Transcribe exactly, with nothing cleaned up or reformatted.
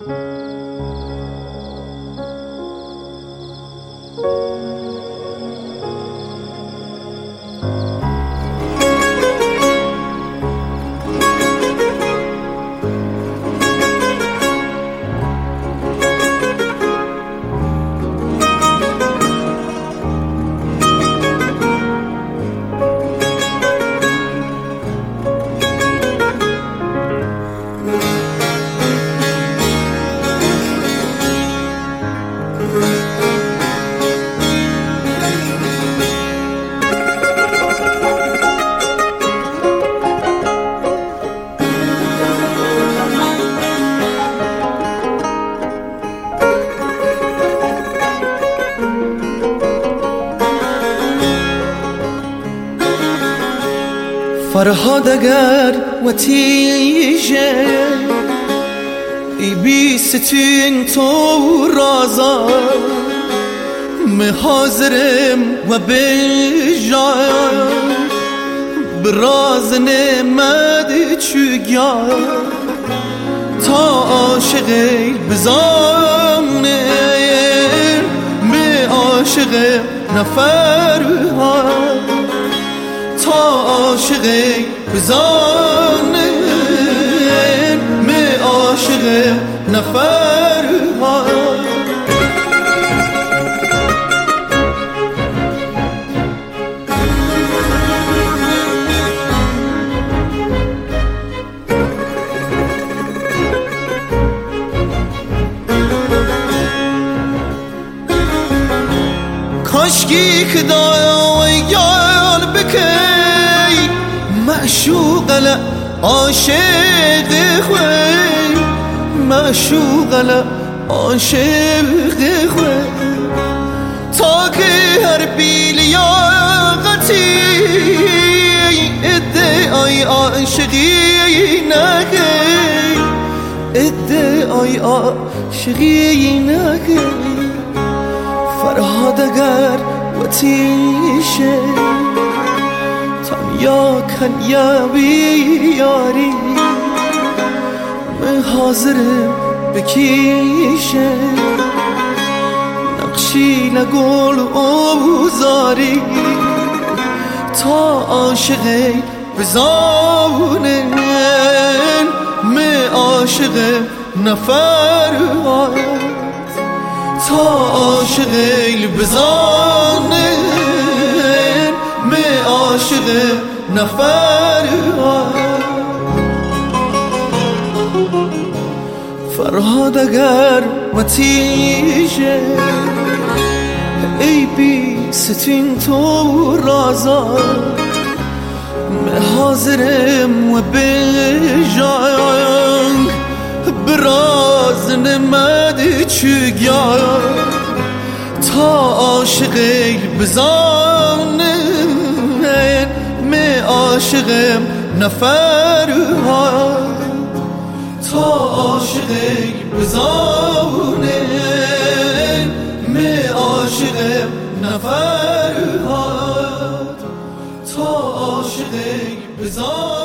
فرهاد اگر وتیجه ای بی ستین تو رازا می حاضرم و بجایم براز نمد چگیا تا عاشقی بزانه می عاشق نفرها تا عاشقی بزانه می عاشق نفرها کاشکی که دایا یال بکی معشوق ل عاشق خوی معشوق ل عاشق خوی تا که هر بیل یاقتی ادعای عاشقی نگی ادعای عاشقی نگی فرهاد اگر وتیشه تنیا کن یا بیاری من حاضرم بکیشه نقشی نگل اوزاری تا عاشقی بزانه من عاشق نفرها تا عاشقی بزانه می عاشق نفرها فرهاد اگر وتیجه ای بی ستین تو رازا می حاضرم و بجایم براز نمد چگیا تا عاشقی بزانه می عاشق نفرها تا عاشقی بزانه می عاشق نفرها تا عاشقی بزانه